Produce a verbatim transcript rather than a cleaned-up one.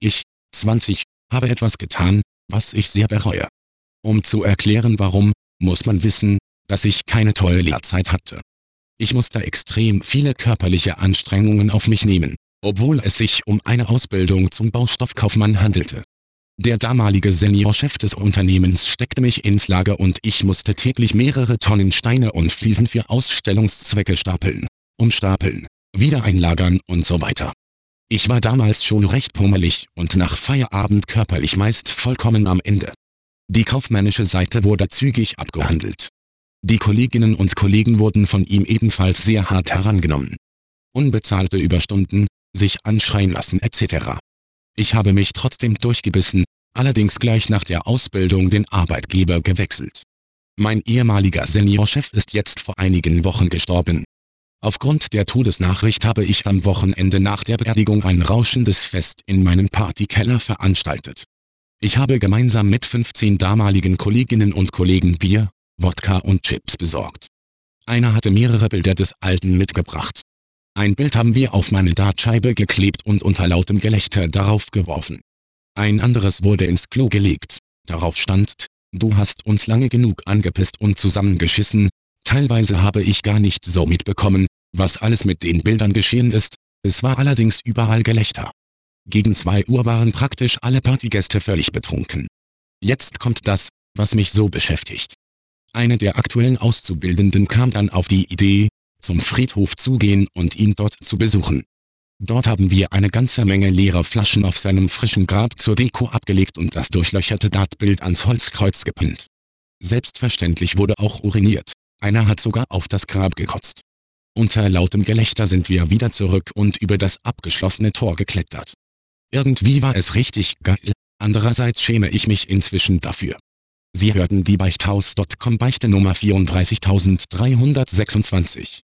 Ich, zwanzig, habe etwas getan, was ich sehr bereue. Um zu erklären warum, muss man wissen, dass ich keine tolle Lehrzeit hatte. Ich musste extrem viele körperliche Anstrengungen auf mich nehmen, obwohl es sich um eine Ausbildung zum Baustoffkaufmann handelte. Der damalige Seniorchef des Unternehmens steckte mich ins Lager und ich musste täglich mehrere Tonnen Steine und Fliesen für Ausstellungszwecke stapeln, umstapeln, wieder einlagern und so weiter. Ich war damals schon recht pummelig und nach Feierabend körperlich meist vollkommen am Ende. Die kaufmännische Seite wurde zügig abgehandelt. Die Kolleginnen und Kollegen wurden von ihm ebenfalls sehr hart herangenommen. Unbezahlte Überstunden, sich anschreien lassen et cetera. Ich habe mich trotzdem durchgebissen, allerdings gleich nach der Ausbildung den Arbeitgeber gewechselt. Mein ehemaliger Seniorchef ist jetzt vor einigen Wochen gestorben. Aufgrund der Todesnachricht habe ich am Wochenende nach der Beerdigung ein rauschendes Fest in meinem Partykeller veranstaltet. Ich habe gemeinsam mit fünfzehn damaligen Kolleginnen und Kollegen Bier, Wodka und Chips besorgt. Einer hatte mehrere Bilder des Alten mitgebracht. Ein Bild haben wir auf meine Dartscheibe geklebt und unter lautem Gelächter darauf geworfen. Ein anderes wurde ins Klo gelegt. Darauf stand: Du hast uns lange genug angepisst und zusammengeschissen. Teilweise habe ich gar nicht so mitbekommen, was alles mit den Bildern geschehen ist, es war allerdings überall Gelächter. Gegen zwei Uhr waren praktisch alle Partygäste völlig betrunken. Jetzt kommt das, was mich so beschäftigt. Eine der aktuellen Auszubildenden kam dann auf die Idee, zum Friedhof zu gehen und ihn dort zu besuchen. Dort haben wir eine ganze Menge leerer Flaschen auf seinem frischen Grab zur Deko abgelegt und das durchlöcherte Dartbild ans Holzkreuz gepinnt. Selbstverständlich wurde auch uriniert. Einer hat sogar auf das Grab gekotzt. Unter lautem Gelächter sind wir wieder zurück und über das abgeschlossene Tor geklettert. Irgendwie war es richtig geil, andererseits schäme ich mich inzwischen dafür. Sie hörten die Beichthaus Punkt com Beichte Nummer vierunddreißigtausenddreihundertsechsundzwanzig.